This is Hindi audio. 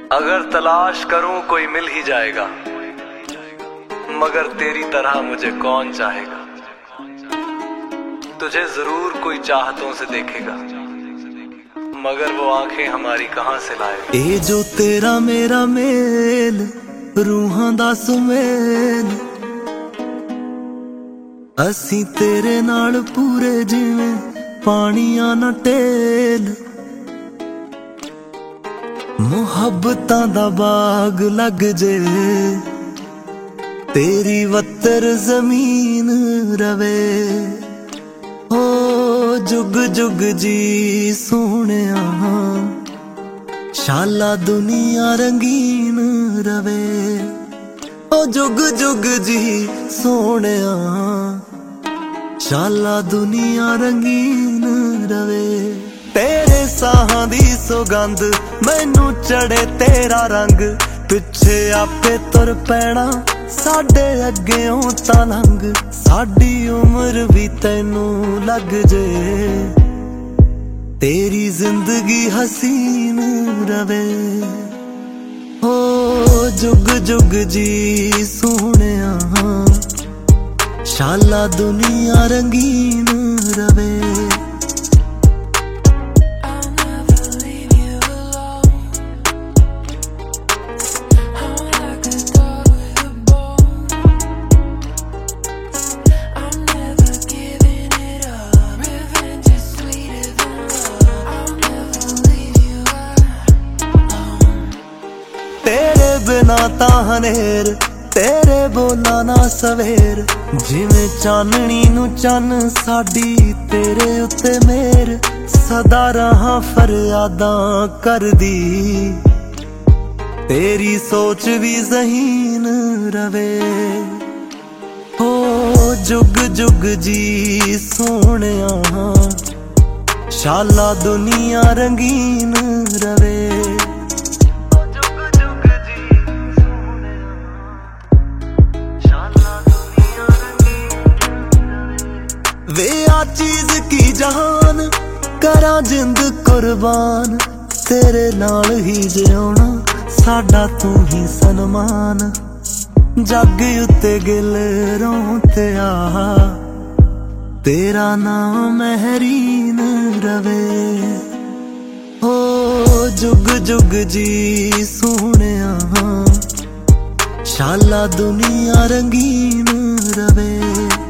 अगर तलाश करूं कोई मिल ही जाएगा, मगर तेरी तरह मुझे कौन चाहेगा। तुझे जरूर कोई चाहतों से देखेगा, मगर वो आंखें हमारी कहां से लाएगा। ए जो तेरा मेरा मेल रूहां दा सुमेल, असी तेरे नाल पूरे जिवें पानियां ना टेल। मुहब्बतां दा बाग लग जे, तेरी वत्तर जमीन रवे। हो जुग जुग जी सोहणिया, शाला दुनिया रंगीन रवे। ओ जुग जुग जी सोहणिया, शाला दुनिया रंगीन रवे। तेरे साहां दी सुगंध मैनू चढ़े तेरा रंग, पिछे आपे तुर पैना साडे अग्गेओं तां लंघ। साडी उम्र भी तैनू लग जे, तेरी जिंदगी हसीन रवे। हो जुग जुग जी सोहणिया, शाला दुनिया रंगीन रवे। तेरे बिना तां हनेर, तेरे बोला ना सवेर। जिवें चाननी नू चन्न साडी तेरे उत्ते मेर। सदा रहा फरियादां करदी, तेरी सोच भी ज़हीन रवे। हो जुग जुग जी सोहणिया, शाला दुनिया रंगीन रवे। वे आ चीज की जहान करा जिंद कुर्बान, तेरे नाल ही जिउणा साडा तू ही सनमान। जग उत्ते गिल रोंते आ, तेरा नाम महरीन रवे। हो जुग जुग जी सोहणिया, शाला दुनिया रंगीन रवे।